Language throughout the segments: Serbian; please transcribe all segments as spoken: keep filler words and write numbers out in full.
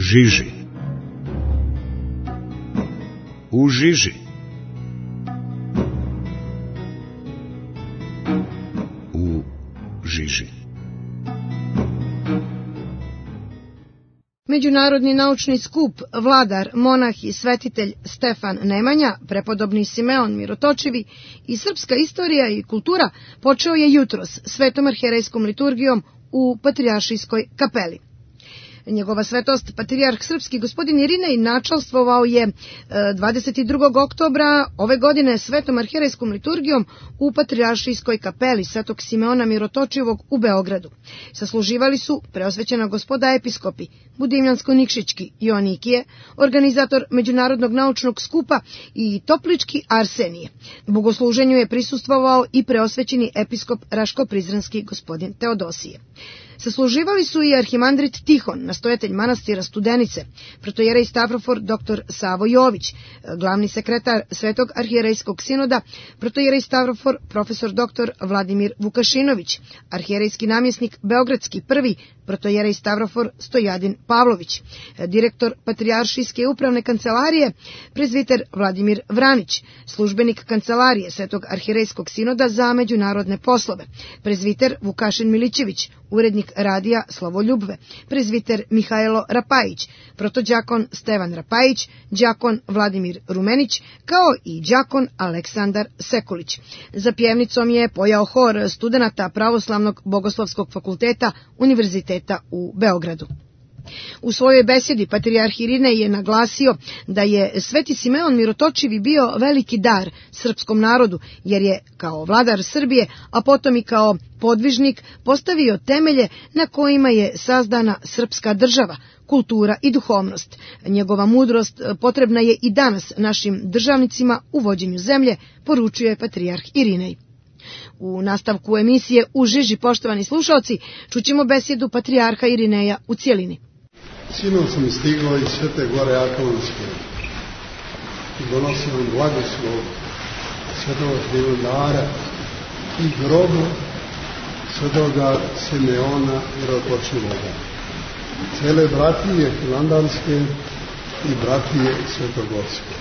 žiži. U žiži. U žiži. Međunarodni naučni skup, vladar, monah i svetitelj Stefan Nemanja, prepodobni Simeon Mirotočivi i srpska istorija i kultura počeo je jutros svetom arhijerejskom liturgijom u Patrijaršijskoj kapeli. Njegova svetost, patrijarh srpski gospodin Irinej, načalstvovao je dvadeset drugog oktobra ove godine svetom arhijerejskom liturgijom u Patrijaršijskoj kapeli svetog Simeona Mirotočivog u Beogradu. Sasluživali su preosvećena gospoda episkopi Budimljansko-Nikšićki Joanikije, organizator Međunarodnog naučnog skupa i Toplički Arsenije. Bogosluženju je prisustvovao i preosvećeni episkop Raško-Prizrenski gospodin Teodosije. Sasluživali su i arhimandrit Tihon, nastojatelj manastira Studenice, protojerej Stavrofor dr. Savo Jović, glavni sekretar Svetog arhijerejskog sinoda, protojerej Stavrofor profesor dr. Vladimir Vukašinović, arhijerejski namjesnik Beogradski prvi, protojerej Stavrofor Stojadin Pavlović, direktor Patrijaršijske upravne kancelarije, prezviter Vladimir Vranić, službenik kancelarije Svetog arhijerejskog sinoda za međunarodne poslove, prezviter Vukašin Milićević, urednik radija Slavoljubve, prezviter Mihajlo Rapajić, protođakon Stevan Rapajić, đakon Vladimir Rumenić, kao i đakon Aleksandar Sekulić. Za pjevnicom je pojao hor studenata Pravoslavnog bogoslovskog fakulteta Univerziteta u Beogradu. U svojoj besedi patrijarh Irinej je naglasio da je sveti Simeon Mirotočivi bio veliki dar srpskom narodu, jer je kao vladar Srbije, a potom i kao podvižnik postavio temelje na kojima je sazdana srpska država, kultura i duhovnost. Njegova mudrost potrebna je i danas našim državnicima u vođenju zemlje, poručio je patrijarh Irinej. U nastavku emisije U žiži, poštovani slušalci, čućemo besjedu patrijarha Irineja u cjelini. Sinoć sam stigao iz Svete Gore Atonske i donosim vam blagoslov Svetoga Hilandara i grobu Svetoga Simeona Mirotočivoga, cele bratije hilandarske i bratije svetogorske.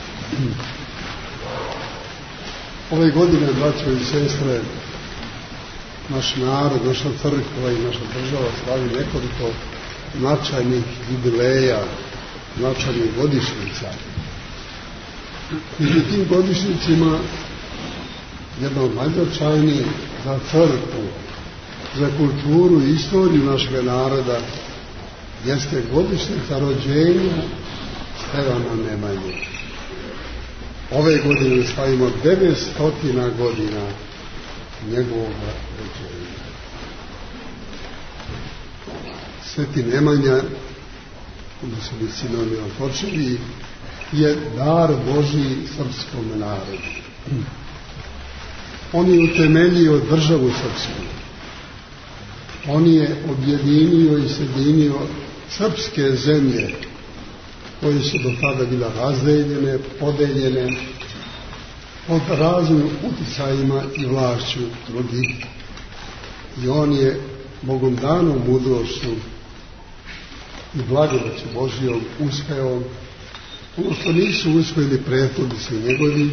Ove godine, braćo i sestre, naš narod, naša crkva i naša država slavi nekoliko značajnih jubileja, značajnih godišnjica. Među tim godišnjicima jedna od najznačajnijih za crkvu, za kulturu i istoriju našeg naroda jeste godišnjica rođenja Stefana Nemanje. Ove godine slavimo devetsto godina njegovog rođenja. Sveti Nemanja, odnosno Simeon Mirotočivi, je dar Božji srpskom narodu. On je utemeljio državu srpsku. On je objedinio i sjedinio srpske zemlje koje su do tada bila razdeljene, podeljene pod raznim uticajima i vlašću drugih. I on je Bogom danom mudrošću i blagodaću Božjom uspeo ono što nisu uspjeli prethodnici njegovi,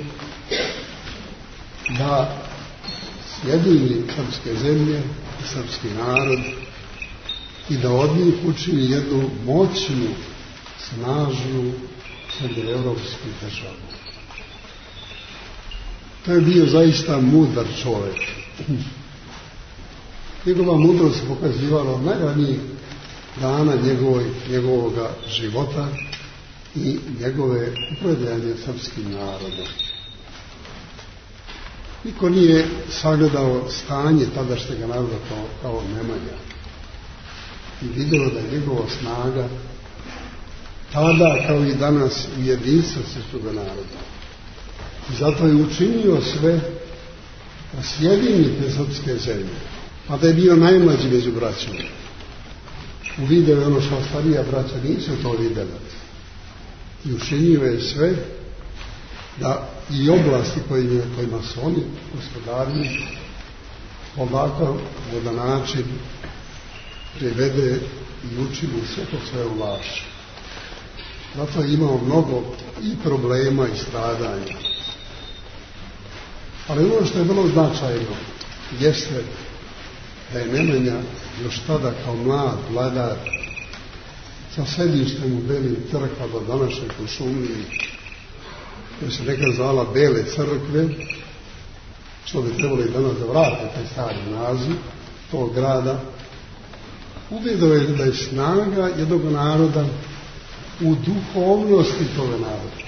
da sjedini srpske zemlje i srpski narod i da od njih učini jednu moćnu, snažnu srednjoevropsku državu. To je bio zaista mudar čovjek. Njegova mudrost se pokazivala od najranijih dana njegovoj, njegovoga života i njegove upravljanje srpskim narodom. Niko nije sagledao stanje tadašnjega naroda kao, kao Nemanja i vidio da je njegova snaga tada kao i danas u jedinstvu srpskog naroda. I zato je učinio sve da sjedini te srpske zemlje, a da je bio najmlađi među braćom. Uvideo je ono što starija braća nisu to vidjela. I učinio je sve da i oblasti kojima, kojima su oni gospodarni ovakav voda način privede i učini sve to svoje vlašće. zato je imao mnogo i problema i stradanja. Ali ono što je vrlo značajno jeste da je Nemanja još tada kao mlad vladar sa sedištem u Belim crkva do današnje Kuršumlije, koja se nekad zvala Bele crkve, što bi trebalo i danas da vrate taj stari naziv tog grada, uvidio je da je snaga jednog naroda u duhovnosti toga naroda.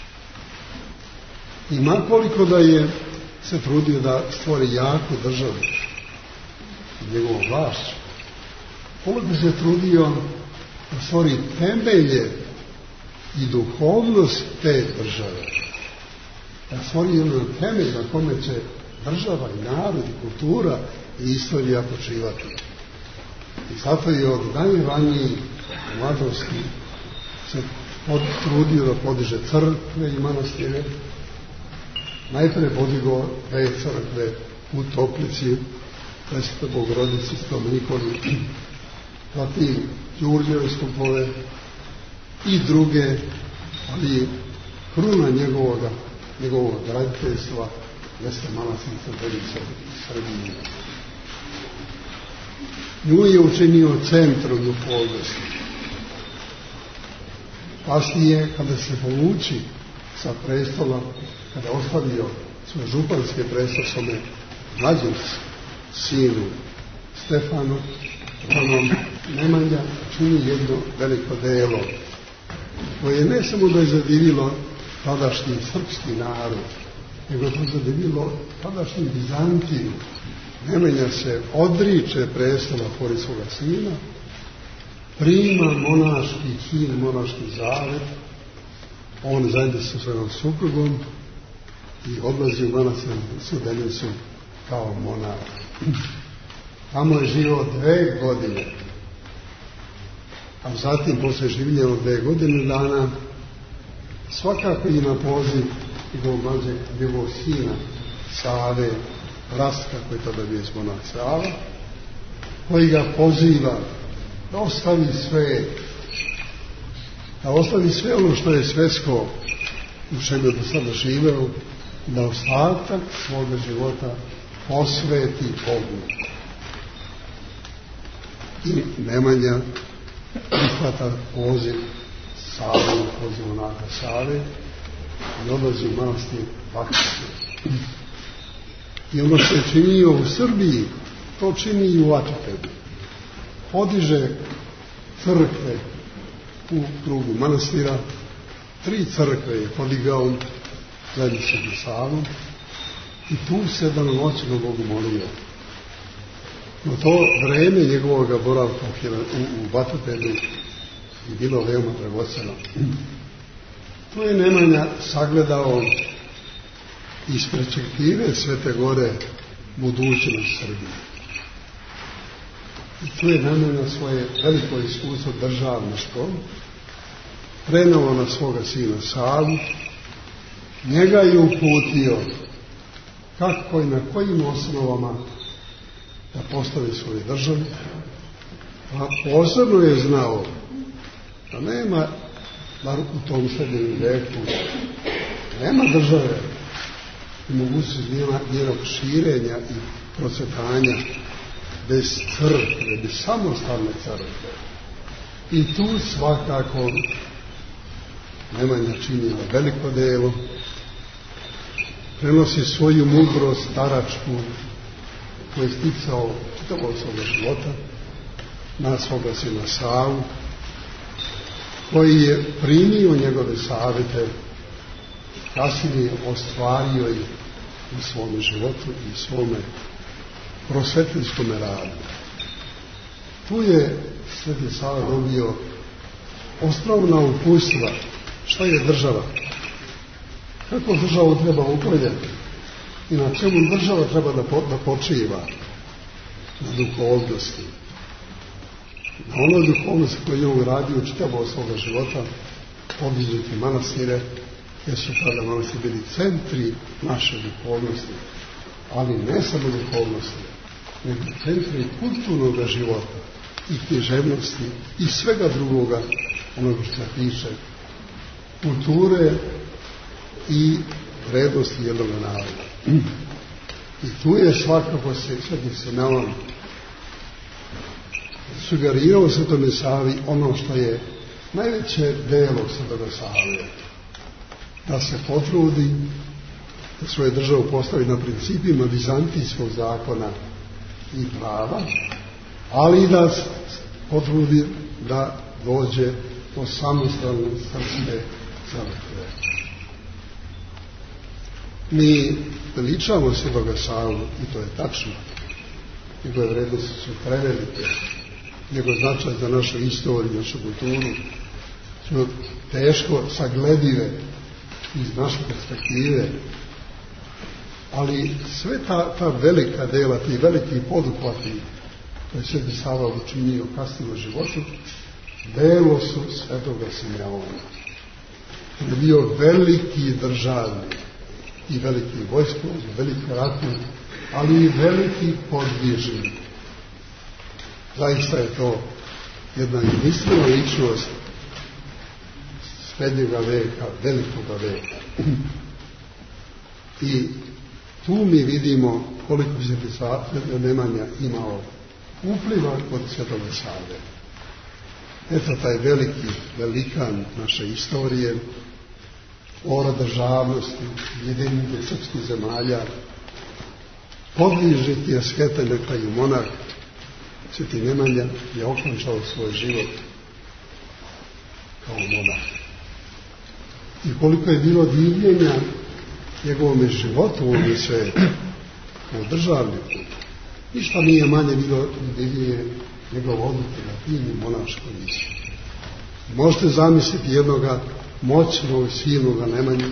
I makoliko da je se trudio da stvori jaku državu njegovom vlašću, koliko se trudio da stvori temelje i duhovnost te države, da stvori jedan temelj na kome će država i narod i kultura i istorija počivati. I zato je od najranije mladosti se trudio da podiže crkve i manastire. Najprije podigao dve crkve u Toplici, Presvetoj Bogorodici, Svetom Nikoli, zatim Đurđeve skupove i druge, ali kruna njegovoga, njegovog graditeljstva jeste manastir Crkvenice iz Srbije. Nju je učinio centrom duhovnosti. Kasnije, kada se povuči sa prestola, kada je ostavio svoje županske prestol svome mlađem sinu Stefanu, onom Nemanja čini jedno veliko delo, koje ne samo da je zadivilo tadašnji srpski narod, nego je to zadivilo tadašnji Bizantiju. Nemanja se odriče prestola pored svoga sina, prima monaški čin, monaški zavet, on zajedno sa svojom suprugom i odlazi u manastir Studenicu kao monah. Tamo je živio dve godine, a zatim posle življenja od dve godine dana svakako i na poziv njegovog mlađeg, njegovog sina Save Rastka, koji tada bio monah Sava, koji ga poziva da ostavi sve, da ostavi sve ono što je svetsko u čemu je do sada živeo, da ostatak svoga života posveti Bogu. I Nemanja prihvata poziv Save, poziv monaha Save i odlazi u manastir Bakić. I ono što je činio u Srbiji, to čini i u Ačepedu. Podiže crkve u krugu manastira, tri crkve je podigao zajedno sa Savom i tu se danonoćno Bogu molio. No to vreme njegovog boravka u, u Batopedu je bilo veoma dragoceno. Tu je Nemanja sagledao iz perspektive Svete Gore budućnost Srbije. I tu je Nemanja svoje veliko iskustvo državničko prenao na svoga sina Savu, njega je uputio kako i na kojim osnovama da postavi svoju državu, a posebno je znao da nema, bar u tom srednjem veku, nema države i mogućnosti njenog širenja i procvetanja bez crkve, bez samostalne crkve. I tu svakako Nemanja čini veliko delo, prenosi svoju mudrost staračku koju je sticao čitavog svoga života na svoga sina Savu, koji je primio njegove savjete, kasnije ostvario ih u svome životu i svome prosvetiteljskom radu. Tu je Sveti Sava dobio osnovna uputstva šta je država, kako državu treba upravljati i na čemu država treba da, po, da počiva, na duhovnosti. Na onoj duhovnosti koju je on radio čitavo svoga života, podižući manastire, jer su tada manastiri bili centri naše duhovnosti, ali ne samo duhovnosti, nego centri kulturnog života i književnosti i svega drugoga onoga što se tiče kulture i vrednosti jednog naroda. I tu je svakako se Sveti Simeon sugerirao Svetome Savi ono što je najveće delo Svetoga Save, da se potrudi da svoju državu postavi na principima vizantijskog zakona i prava, ali i da se potrudi da dođe do samostalne srpske crkve. Mi veličamo Svetoga Savu i to je tačno. Njegove vrednosti su prevelike. Njegov značaj za našu istoriju, našu kulturu su teško sagledive iz naše perspektive, ali sve ta, ta velika dela, ti veliki poduhvati koje je Sveti Sava učinio kasnije u životu, delo su Svetoga Simeona. On je bio veliki državnik i veliki vojskovođa, veliki ratnik, ali i veliki podvižnik. Zaista je to jedna jedinstvena ličnost srednjega veka, velikoga veka. I tu mi vidimo koliko Sveti Nemanja imao upliva kod Svetoga Save. Eto taj veliki velikan naše istorije, ora državnosti, jedinike srpskih zemalja, podvižnik i asketa, na kraju monah, Sveti Nemanja je okončao svoj život kao monah. I koliko je bilo divljenja njegovome životu u ovom svijetu, u državniku, ništa nije manje bilo divljenje njegove odluke na fini monaškoj listi. Možete zamisliti jednoga moćnog, silnoga Nemanju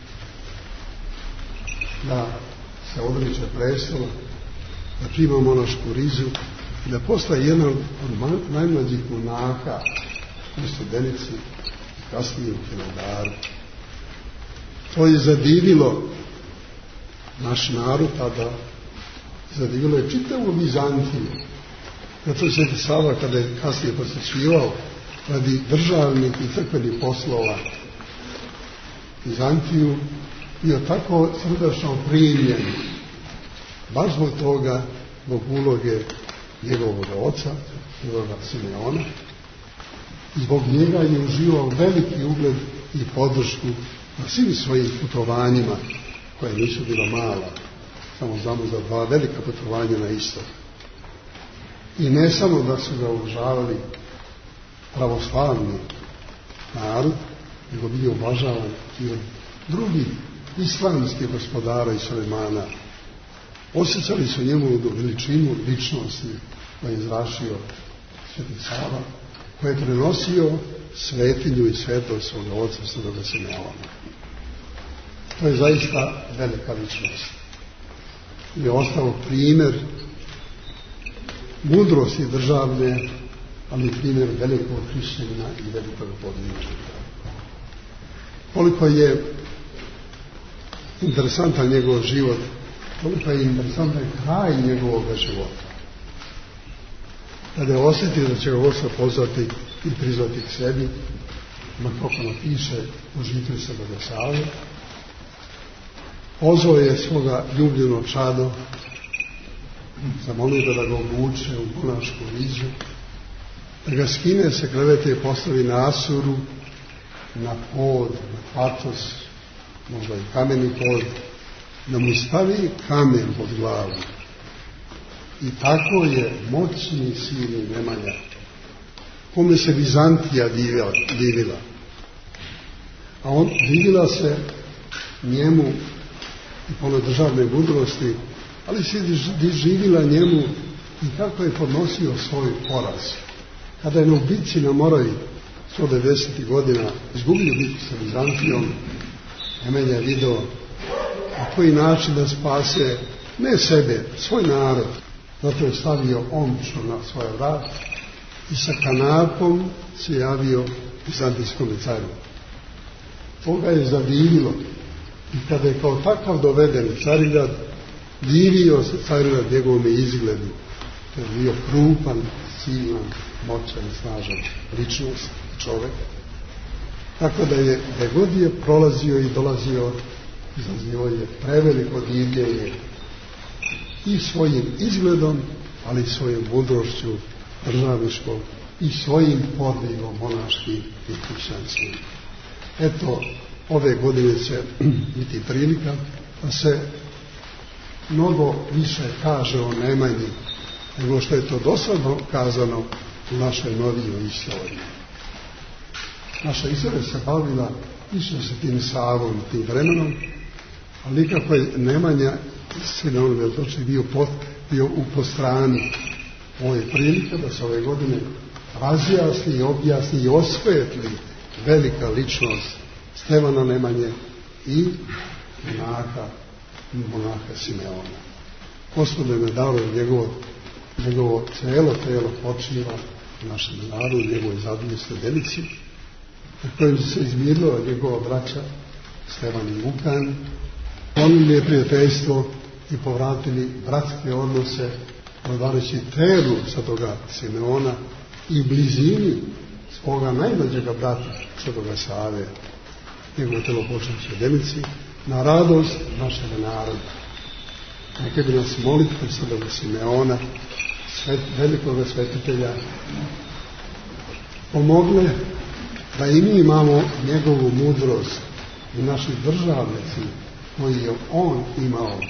da se odriče prestola, da prima monašku rizu i da postaje jedan od najmlađih monaha u Studenici i kasnije u Hilandaru. To je zadivilo naš narod tada, zadivilo je čitavu Vizantiju. Zato je Sveti Sava, kada je kasnije posjećivao radi državnih i crkvenih poslova Vizantiju, bio tako srdačno primljen, baš zbog toga, zbog uloge njegovog oca, njegovog Simeona, i zbog njega je uživao veliki ugled i podršku na svim svojim putovanjima, koje nisu bila mala, samo znamo za dva velika putovanja na istok. I ne samo da su ga uvažavali pravoslavni narod, nego bio uvažavan i od drugih islamskih gospodara i Sulemana. Osjećali su njemu veličinu ličnosti koja je izrašio Sveti Sava, koji je prenosio svetinju i svetost svoga oca Svetoga Simeona. To je zaista velika ličnost. Je ostao primjer mudrosti državne, ali primjer velikog hrišćanina i velikog podvižnika. Koliko je interesantan njegov život, koliko je interesantan kraj njegovog života. Kada je osjetio da će ga Gospod pozvati i prizvati k sebi, ma kako napiše u žitiju Svetoga Save, pozvao je svoga ljubljenog čado, zamolio da ga obuče u monašku rizu, da ga skine se krevete i postavi na asuru, na pod, na patos, možda i kameni pod, da mu stavi kamen pod glavu. I tako je moćni silni Nemanja, kome se Vizantija divila, divila. A on divila se njemu i pone državne mudrosti, ali se živila njemu i kako je podnosio svoj poraz. Kada je na bitci na Moravi sto devedesetih godina izgubio bitku sa Vizantijom, Nemanja je video na koji način da spase ne sebe, svoj narod. Zato je stavio omču na svoj vrat i sa kanapom se javio Vizantijskom caru. To ga je zadivilo. I kada je kao takav doveden u Carigrad, divio se Carigrad njegovome izgledu. To je bio krupan, silan, moćan, snažan ličnost čovjek. Tako da je, da god je prolazio i dolazio, izazivao je preveliko divljenje i svojim izgledom, ali i svojom mudrošću državničkom i svojim podvigom monaškim i hrišćanskim. Eto, ove godine će biti prilika da se mnogo više kaže o Nemanji nego što je to dosadno kazano u našoj novijoj istoriji. Naša istorija se bavila više se tim Savom, tim vremenom, ali nikako je Nemanja Simeon Mirotočić bio, bio u postrani. Ovo je prilika da se ove godine razjasni i objasni i osvetli velika ličnost Stefana Nemanje i monaha, monaha Simeona. Gospod je dao njegovo, njegovo celo telo počiva u našem narodu, njegovoj zadnjoj Stedenici, na kojem se izmirila njegova braća Stefan i Vukan. Oni je prijateljstvo i povratili bratske odnose, odvarajući telu Svetoga Simeona i blizini svoga najmlađega brata Svetoga Save, njegovo telo počeo u Stedenici, na radost našeg naroda. Neka bi nas molitve Svetoga Simeona, svet, velikoga svetitelja, pomogle da i mi imamo njegovu mudrost i naši državnici koji je on imao,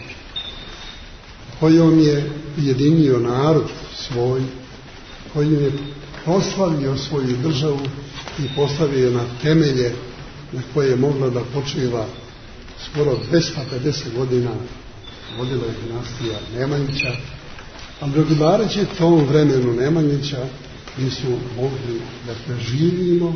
kojom je ujedinio narod svoj, kojom je proslavio svoju državu i postavio na temelje na koje je mogla da počiva skoro dvesta pedeset godina vodila je dinastija Nemanjića, a blagodareći tom vremenu Nemanjića mi su mogli da preživimo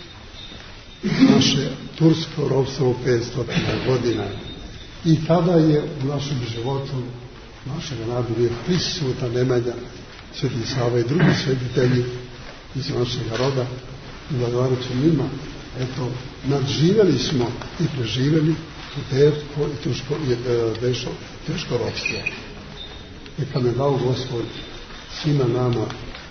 naše tursko ropstvo u petsto godina. I tada je u našem životu našeg naroda bio prisutan Nemanja, Sveti Sava i drugi svetitelji iz našeg roda, i blagodareći njima, eto, nadživjeli smo i preživjeli u teško i tuško, e, dešo, teško ropstvo. Neka me dao Gospod svima nama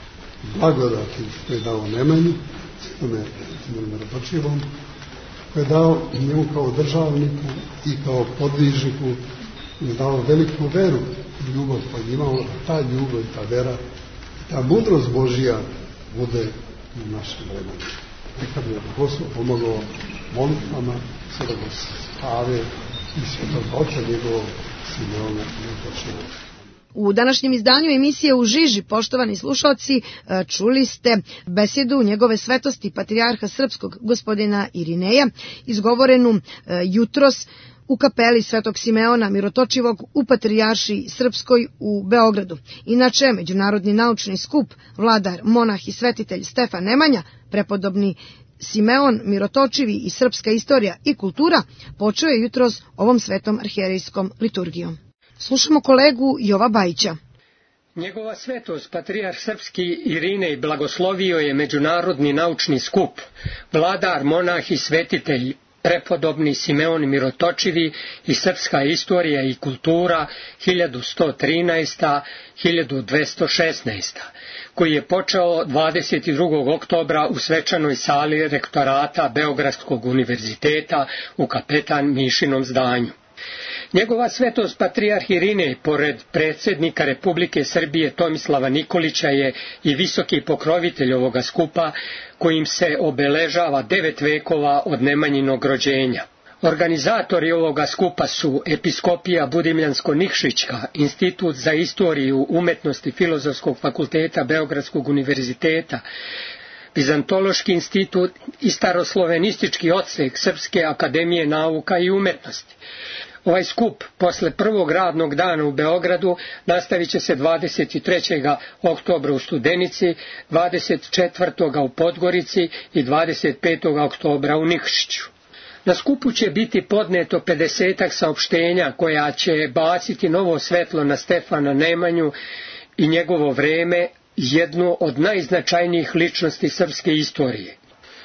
blagodati koje je dao Nemanji, tome Mirotočivom, koje je dao njemu kao državniku i kao podvižniku, je dao veliku veru i ljubav koju je imao, a ta ljubav i ta vera, ta mudrost Božija bude u našem vremenu. Neka bi Gospod pomogao molitvama Svetog Save i Svetog Oca njegovog Simeona Mirotočiva. U današnjem izdanju emisije U žiži, poštovani slušalci, čuli ste besjedu njegove svetosti patrijarha srpskog gospodina Irineja, izgovorenu jutros u kapeli Svetog Simeona Mirotočivog u Patrijaršiji Srpskoj u Beogradu. Inače, Međunarodni naučni skup vladar, monah i svetitelj Stefan Nemanja, prepodobni Simeon Mirotočivi i srpska istorija i kultura, počeo je jutros ovom svetom arhijerejskom liturgijom. Slušamo kolegu Jova Bajića. Njegova svetost, patrijarh srpski Irinej, blagoslovio je Međunarodni naučni skup, vladar, monah i svetitelj, prepodobni Simeon Mirotočivi i srpska istorija i kultura hiljadu sto trinaesta do hiljadu dvesta šesnaesta, koji je počeo dvadeset drugog oktobra u svečanoj sali rektorata Beogradskog univerziteta u kapetan Mišinom zdanju. Njegova svetost patrijarh Irinej, pored predsjednika Republike Srbije Tomislava Nikolića, je i visoki pokrovitelj ovoga skupa, kojim se obeležava devet vekova od Nemanjinog rođenja. Organizatori ovoga skupa su Episkopija Budimljansko-Nikšićka, Institut za istoriju umetnosti Filozofskog fakulteta Beogradskog univerziteta, Vizantološki institut i staroslovenistički odsek Srpske akademije nauka i umetnosti. Ovaj skup posle prvog radnog dana u Beogradu nastavit će se dvadeset trećeg oktobra u Studenici, dvadeset četvrtog u Podgorici i dvadeset petog oktobra u Nikšiću. Na skupu će biti podneto pedesetak saopštenja koja će baciti novo svetlo na Stefana Nemanju i njegovo vreme, jednu od najznačajnijih ličnosti srpske istorije.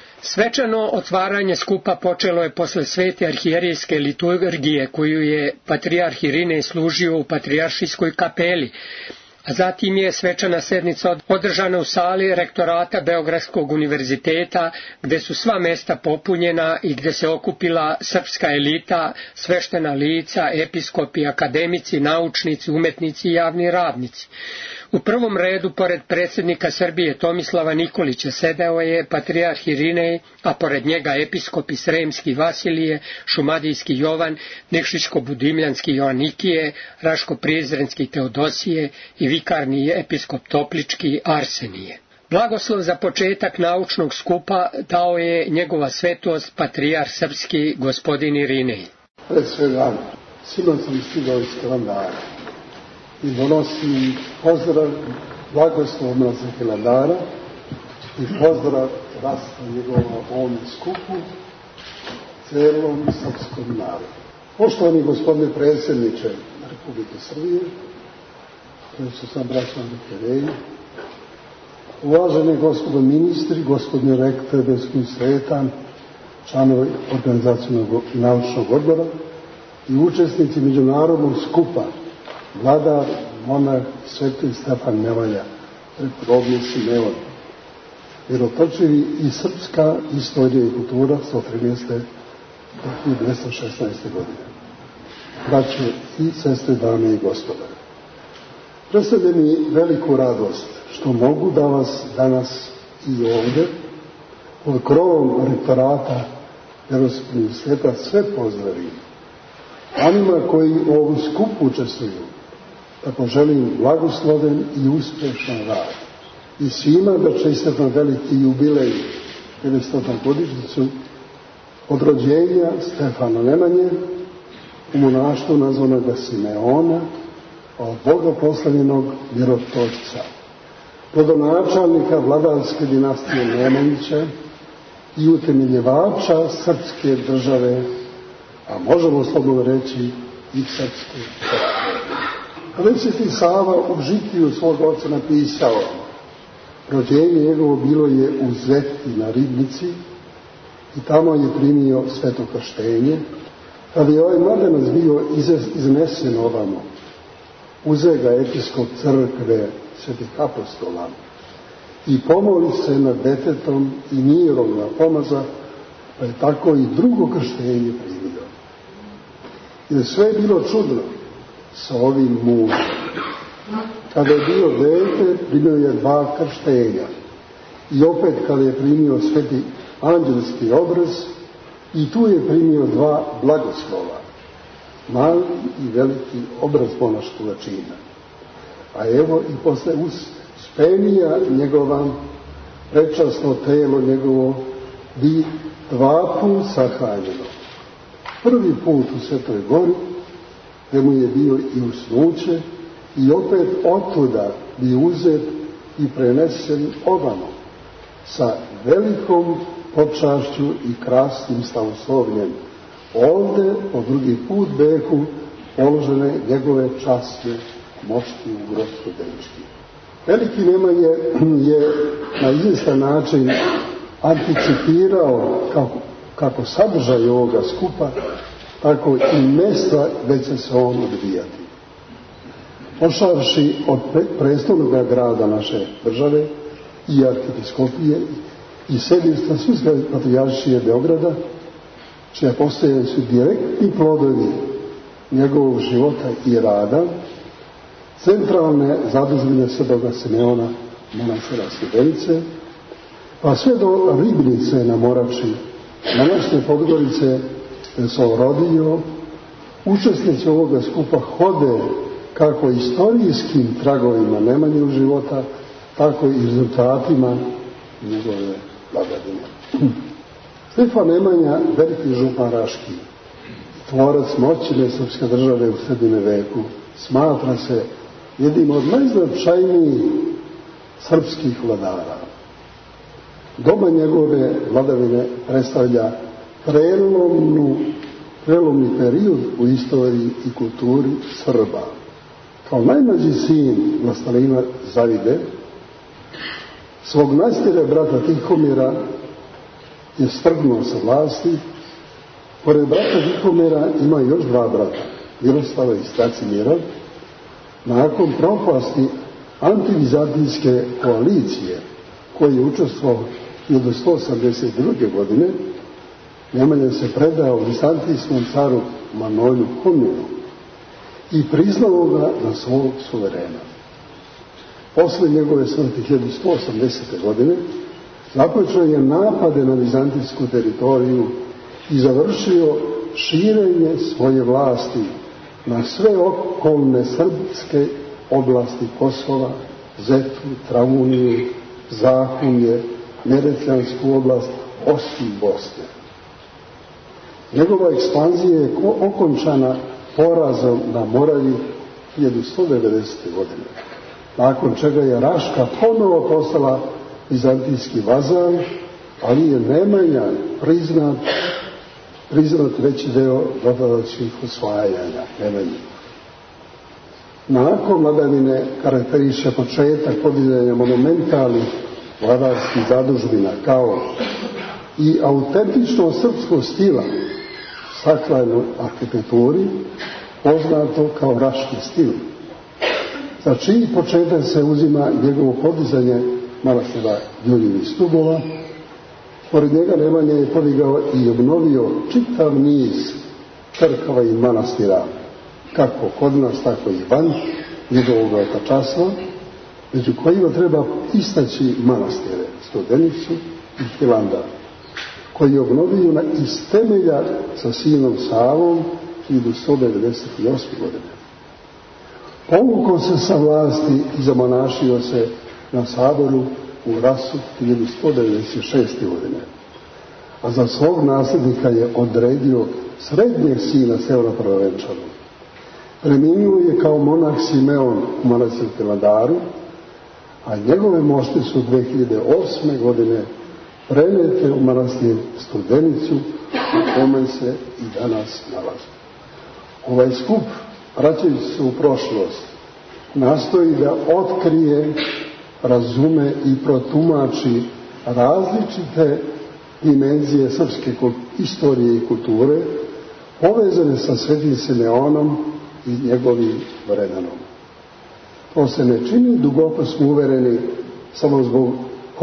Svečano otvaranje skupa počelo je posle svete arhijerejske liturgije koju je patrijarh Irinej služio u patrijaršijskoj kapeli, a zatim je svečana sednica održana u sali rektorata Beogradskog univerziteta, gde su sva mesta popunjena i gde se okupila srpska elita, sveštena lica, episkopi, akademici, naučnici, umetnici i javni radnici. U prvom redu, pored predsjednika Srbije Tomislava Nikolića, sedeo je patrijarh Irinej, a pored njega episkopi Sremski Vasilije, Šumadijski Jovan, Nikšićko-Budimljanski Joanikije, Raško-Prizrenski Teodosije i vikarni episkop Toplički Arsenije. Blagoslov za početak naučnog skupa dao je njegova svetost patrijarh srpski gospodin Irinej. Pred svega, sinoć sam stigao iz Hilandara i donosim pozdrav blagoslov mraza Hilandara i pozdrav rasta njegova ovom skupu celom srpskom narodu. Poštovani gospodine predsjedniče Republike Srbije, koji su sam braćom Bekereji, uvaženi gospodo ministri, gospodine rektor Beskog sveta, članovi organizacijnog i naučnog odbora i učesnici međunarodnog skupa, vladar, monah, sveti Stefan Nemanja, prepodobni Simeon, mirotočivi i srpska istorija i kultura sto trinaeste do hiljadu dvesta šesnaeste. godine. Braće i sestre, dame i gospode, predstavlja mi veliku radost što mogu da vas danas i ovdje pod krovom rektorata Beogradskog univerziteta sve pozdravim. Onima koji u ovom skupu učestvuju, tako želim blagosloven i uspješan rad. I svima da čestitamo veliki jubilej, pedesetu godišnjicu od rođenja Stefana Nemanje u monaštvu nazvanog Simeona, od bogoposlavljenog mirotočca, rodonačelnika vladarske dinastije Nemanjića i utemeljivača srpske države, a možemo slobodno reći i srpske države. Sveti Sava u žitiju svog oca napisao: rođenje njegovo bilo je u Zveti na Ribnici i tamo je primio sveto krštenje. Kada je ovaj mladenac bio iznesen ovamo, uze ga episkop crkve svetih apostola i pomoli se nad detetom i mirom na pomaza, pa je tako i drugo krštenje primio. I sve je bilo čudno sa ovim mužem. Kada je bio dete, primio je dva krštenja. I opet kada je primio sveti anđelski obraz, i tu je primio dva blagoslova, mali i veliki obraz monaškoga čina. A evo i posle uspenija njegova, prečasno telo njegovo bi dva put sahranjeno. Prvi put u Svetoj Gori, gde mu je bio i usnuće, i opet otuda bi uzet i prenesen ovamo, sa velikom počašću i krasnim slavoslovljem. Ovde po drugi put beku položene njegove časne mošti u Grocku Denički. Veliki Nemanje je na izvjestan način anticipirao kako, kako sadržaj ovoga skupa, tako i mjesta gdje će se on odvijati. Pošavši od prestolnog grada naše države i arhipiskopije i sedišta Srpske patrijaršije Beograda, čija postojanje su direktni plodovi njegovog života i rada, centralne zadužbine Svetoga Simeona monastira Studenice, pa sve do Ribnice na Morači, današnje Podgorice, gdje se rodio, učesnici ovoga skupa hode kako istorijskim tragovima Nemanjevog života, tako i rezultatima njegove vladavine. Stefan Nemanja, veliki župan Raški, tvorac moćne srpske države u srednjem veku, smatra se jednim od najznačajnijih srpskih vladara. Doba njegove vladavine predstavlja prelomnu, prelomni period u istoriji i kulturi Srba. Kao najmlađi sin vlastelina Zavide, svog najstare brata Tihomira je strgnuo sa vlasti. Pored brata Tihomira ima još dva brata, Miroslava i Stracimira. Nakon propasti antivizantijske koalicije koji je učestvovao hiljadu sto osamdeset druge. godine, Nemanja se predao vizantijskom caru Manolju Komnenu i priznao ga za svog suverena. Posle njegove smrti hiljadu sto osamdesete. godine započeo je napade na vizantijsku teritoriju i završio širenje svoje vlasti na sve okolne srpske oblasti Kosova, Zetu, Travuniju, Zahumlje, Neretvansku oblast, osim Bosne. Njegova ekspanzija je okončana porazom na Moravi hiljadu sto devedesete. godine, nakon čega je Raška ponovo postala vizantijski vazal, ali je Nemanja priznat, priznat veći deo dotadašnjih osvajanja Nemanje. Nakon vladavine karakteriše početak podizanja monumentalnih vladarskih zadužbina kao i autentično srpskog stila sakralnoj arhitekturi, poznato kao raški stil, za čiji početak se uzima njegovo podizanje manastira Đurđevih stubova. Pored njega Nemanja je podigao i obnovio čitav niz crkava i manastira, kako kod nas, tako i van njegovog otačanstva, među kojima treba istaći manastire Studenicu i Hilandar, koji je obnovio na iz temelja sa sinom Savom hiljadu sto devedeset osme. godine. Povukao se sa vlasti i zamonašio se na Saboru u Rasu hiljadu sto devedeset šeste. godine, a za svog nasljednika je odredio srednjeg sina Severoprva Venčanu. Preminuo je kao monah Simeon u manastiru Hilandaru, a njegove mošti su dve hiljade osme. godine prenete u manastir Studenicu, u kome se i danas nalazi. Ovaj skup, vraćajući se u prošlost, nastoji da otkrije, razume i protumači različite dimenzije srpske istorije i kulture povezane sa Svetim Simeonom i njegovim vremenom. To se ne čini, duboko smo uvereni, samo zbog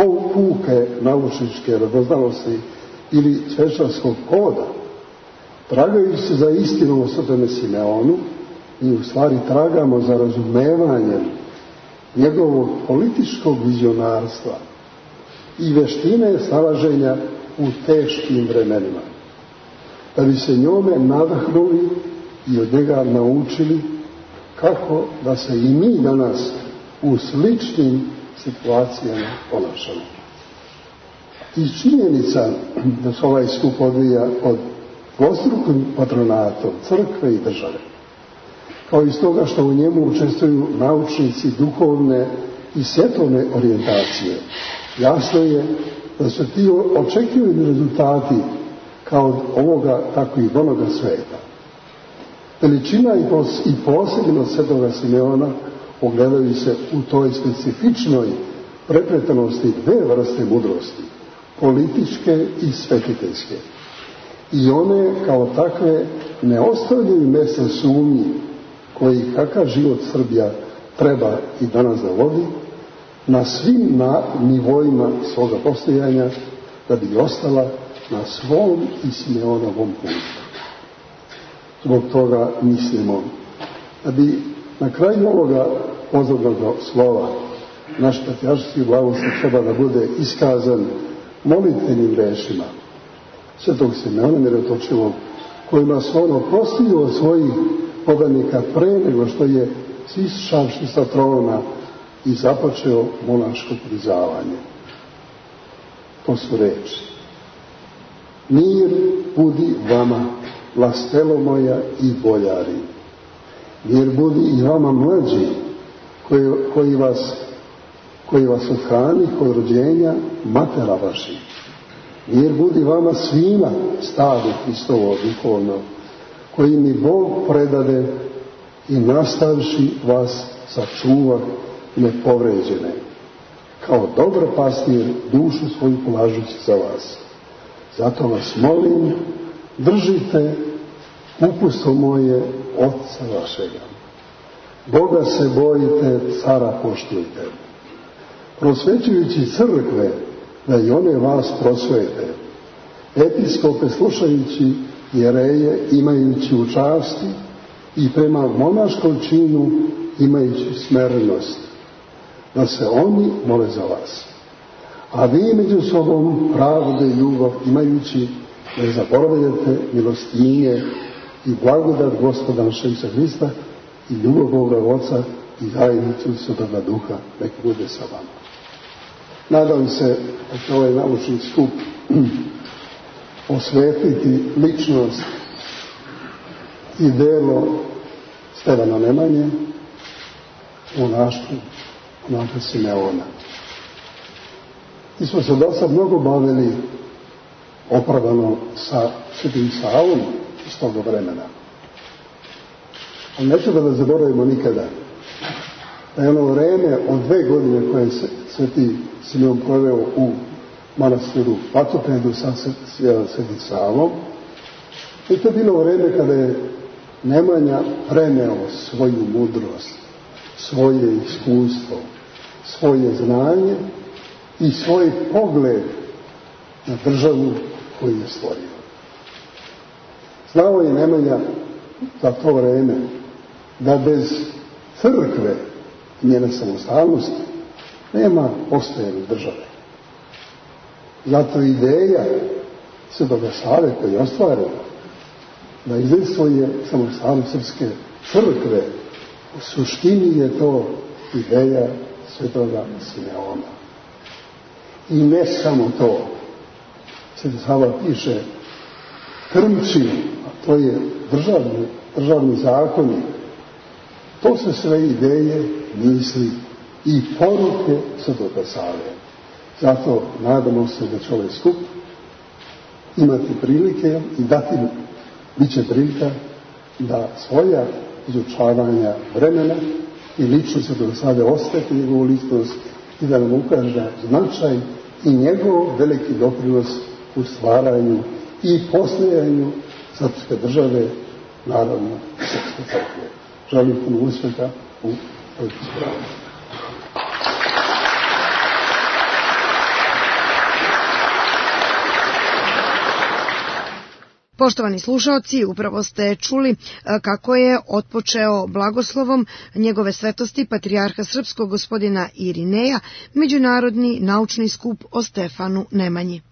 puke naučničke radoznalosti ili svečarskog koda. Tragajući se za istinom o Svetome Simeonu, i u stvari tragamo za razumevanjem njegovog političkog vizionarstva i veštine snalaženja u teškim vremenima, da bi se njome nadahnuli i od njega naučili kako da se i mi danas u sličnim situacijama ponašamo. I činjenica da se ovaj skup odvija pod dvostrukim patronatom crkve i države, kao i stoga što u njemu učestvuju naučnici duhovne i svjetovne orijentacije, jasno je da su ti očekivani rezultati kao od ovoga, tako i od onoga sveta. Veličina i posebnost Svetoga Simeona ogledaju se u toj specifičnoj prepletanosti dve vrste mudrosti, političke i svetiteljske. I one kao takve ne ostavljaju mjesta sumnji koji kakav život Srbija treba i danas da vodi na svim na nivoima svoga postojanja, da bi ostala na svom i Simeonovom putu. Zbog toga mislimo da bi na kraju ovoga pozornog slova naš patrijarški blagoslov treba da bude iskazan molitvenim rečima Svetog Simeona Mirotočivog, kojima su ono prostio od svojih podanika pre nego što je sišavši sa trona i započeo monaško prizavanje. To su reči: mir budi vama, vlastelo moja i boljari. Mir budi i vama mlađi, koji, koji vas koji vas odhrani kod rođenja matera vaših. Mir budi vama svima stadu Hristovo duhovno, koji mi Bog predade i nastavši vas sačuva nepovređene, kao dobar pastir dušu svoju polažući za vas. Zato vas molim, držite upustvo moje Otca vašega. Boga se bojite, cara poštujte. Prosvećujući crkve, da i one vas prosvete. Episkope slušajući, jereje imajući u časti i prema monaškom činu imajući smerenost, da se oni mole za vas. A vi među sobom pravde i ljubav imajući, ne zaboravljate milostinje i blagodat Gospoda našeg Isusa Hrista i ljubav Boga Oca i zajednicu Svetoga Duha, nek bude sa vama. Nadam se da će ovaj naučni skup osvetiti ličnost i delo Stefana Nemanje, monaštvu monaha Simeona. Mi smo se do sad mnogo bavili opravdano sa Svetim Savom iz toga vremena. Ali nećemo da zaboravimo nikada da je ono vreme od dve godine koje je Sveti Simeon proveo u manastiru Patopedu sa Svetim Savom, i to je bilo vreme kada je Nemanja preneo svoju mudrost, svoje iskustvo, svoje znanje i svoj pogled na državu koju je stvorio. Znao je Nemanja za to vreme da bez crkve i njene samostalnosti nema postojane države. Zato ideja Svetoga Save koja je ostvarena da izdejstvuje samostalnost srpske crkve, u suštini je to ideja Svetoga Simeona. I ne samo to. Sveti Sava piše krmči, a to je državni, državni zakoni. To su sve ideje, misli i poruke Svetoga Save. Zato nadamo se da će ovaj skup imati prilike i dati, bit će prilika da svoja izučavanja vremena i lično Svetoga Save osveti njegovu ličnost i da nam ukaže značaj i njegov veliki doprinos u stvaranju i postojanju srpske države, naravno srpske crkve. Želim puno uspjeha u ovoj spravi. Poštovani slušaoci, upravo ste čuli kako je otpočeo blagoslovom njegove svetosti patrijarha srpskog gospodina Irineja međunarodni naučni skup o Stefanu Nemanji.